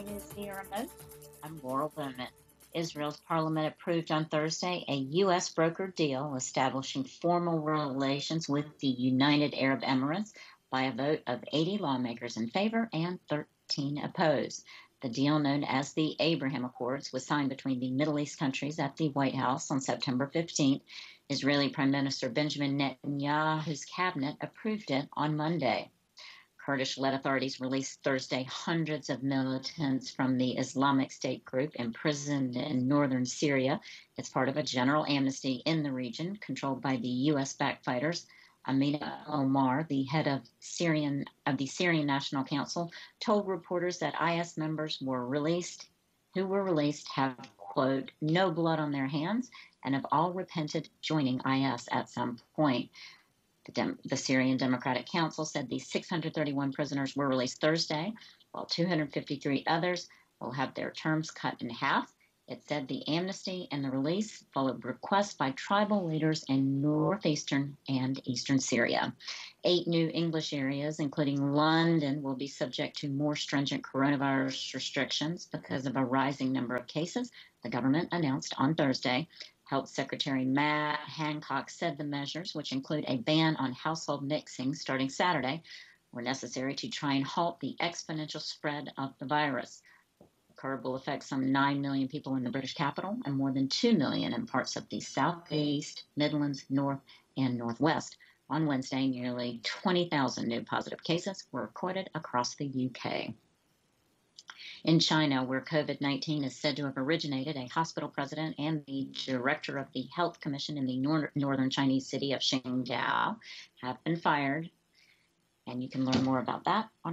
News via remote. I'm Laurel Bowman. Israel's parliament approved on Thursday a U.S. brokered deal establishing formal relations with the United Arab Emirates by a vote of 80 lawmakers in favor and 13 opposed. The deal, known as the Abraham Accords, was signed between the Middle East countries at the White House on September 15th. Israeli Prime Minister Benjamin Netanyahu's cabinet approved it on Monday. Kurdish-led authorities released Thursday hundreds of militants from the Islamic State group imprisoned in northern Syria. It's part of a general amnesty in the region controlled by the U.S.-backed fighters. Amina Omar, the head of the Syrian National Council, told reporters that IS members who were released have, quote, no blood on their hands and have all repented joining IS at some point. The Syrian Democratic Council said the 631 prisoners were released Thursday, while 253 others will have their terms cut in half. It said the amnesty and the release followed requests by tribal leaders in northeastern and eastern Syria. 8 new English areas, including London, will be subject to more stringent coronavirus restrictions because of a rising number of cases, the government announced on Thursday. Health Secretary Matt Hancock said the measures, which include a ban on household mixing starting Saturday, were necessary to try and halt the exponential spread of the virus. The curve will affect some 9 million people in the British capital and more than 2 million in parts of the Southeast, Midlands, North, and Northwest. On Wednesday, nearly 20,000 new positive cases were recorded across the UK. In China, where COVID-19 is said to have originated, a hospital president and the director of the Health Commission in the northern Chinese city of Qingdao have been fired. And you can learn more about that on